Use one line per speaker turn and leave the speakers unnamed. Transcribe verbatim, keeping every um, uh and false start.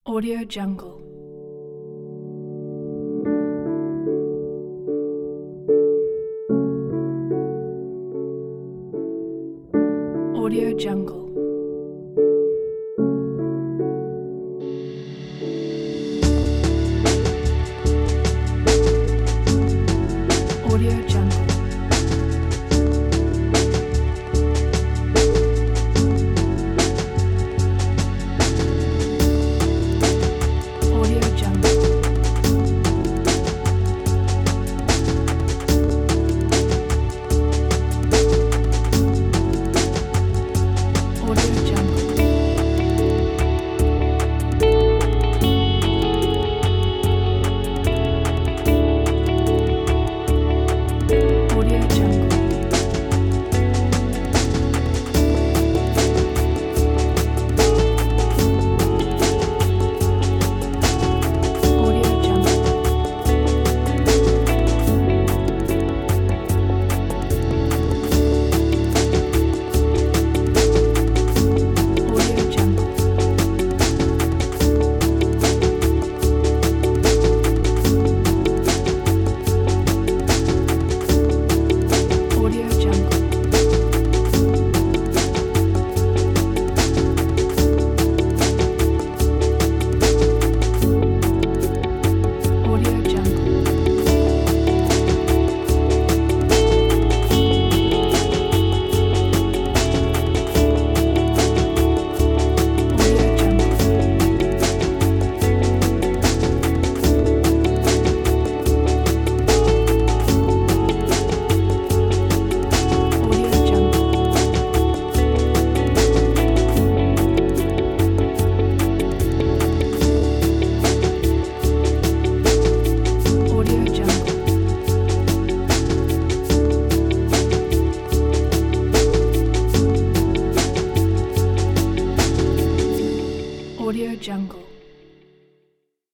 Audio Jungle. Audio Jungle. Audio Jungle. Audio Jungle. Audio Jungle. Audio Jungle. Audio Jungle. Audio Jungle. Audio Jungle. Audio Jungle. Audio Jungle. Audio Jungle. Audio Jungle. Audio Jungle.